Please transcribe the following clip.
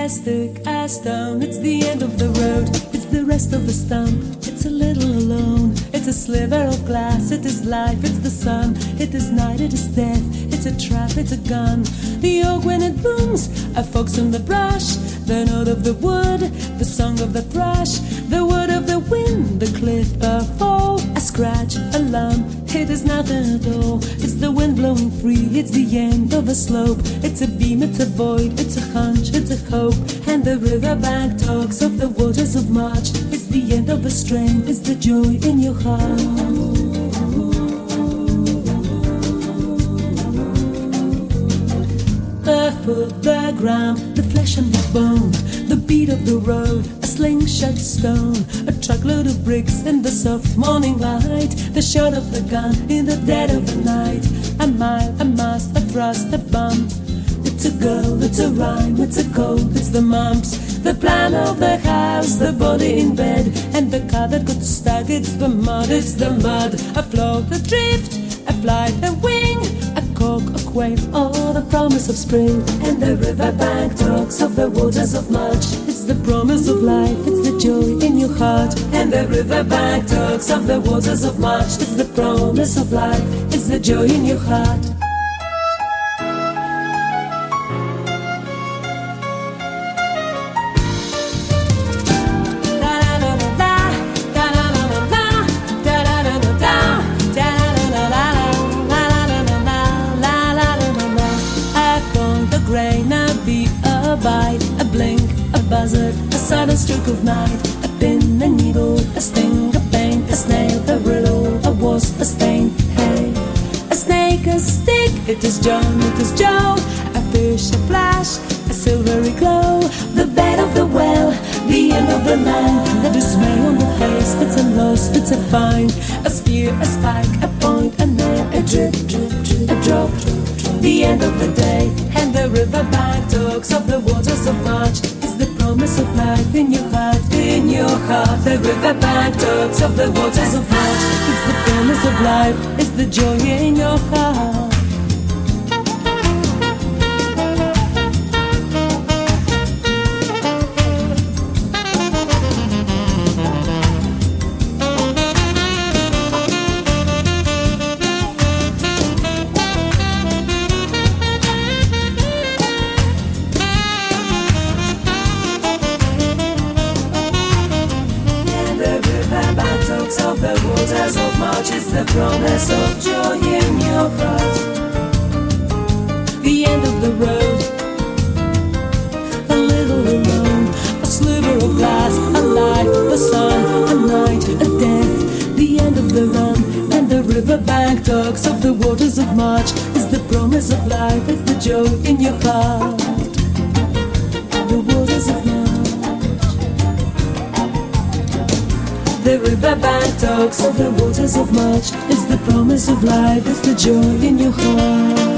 as thick as stone. It's the end of the road, it's the rest of the stump. It's a little alone, it's a sliver of glass. It is life, it's the sun, it is night, it is death. It's a trap, it's a gun. The oak when it booms, a fox in the brush. The note of the wood, the song of the thrush. The word of the wind, the cliff, a fall, a scratch, a lump. It is nothing at all. It's the wind blowing free, it's the end of a slope. It's a beam, it's a void, it's a hunch, it's a hope. And the riverbank talks of the waters of March. It's the end of a strain, it's the joy in your heart. The foot, the ground, the flesh and the bone, the beat of the road, a slingshot stone, a truckload of bricks in the soft morning light, the shot of the gun in the dead of the night, a mile, a mast, a thrust, a bump. It's a girl, it's a rhyme, it's a cold, it's the mumps, the plan of the house, the body in bed, and the car that got stuck. It's the mud, a float, a drift, a flight, a wing, a cork, a quail, or the promise of spring. And the riverbank talks of the waters of March. It's the promise of life, it's the joy in your heart. And the riverbank talks of the waters of March. It's the promise of life, it's the joy in your heart. A blink, a buzzard, a sudden stroke of night, a pin, a needle, a sting, a pain, a snail, a riddle, a wasp, a stain, hey, a snake, a stick. It is John, it is Joe, a fish, a flash, a silvery glow, the bed of the well, the end of the line, a dismay on the face. It's a loss, it's a find, a spear, a spike, a point, a nail, a drip, drip, drip, a drop, the end of the day. And the riverbank talks of the waters of March. It's the promise of life in your heart, in your heart. The riverbank talks of the waters of March. It's the promise of life, it's the joy in your heart. Of the waters of March, it's the promise of joy in your heart. The end of the road, a little alone, a sliver of glass, a life, a sun, a night, a death. The end of the run, and the riverbank talks of the waters of March. It's the promise of life, it's the joy in your heart. The waters of March. The riverbank talks of the waters of March. It's the promise of life, it's the joy in your heart.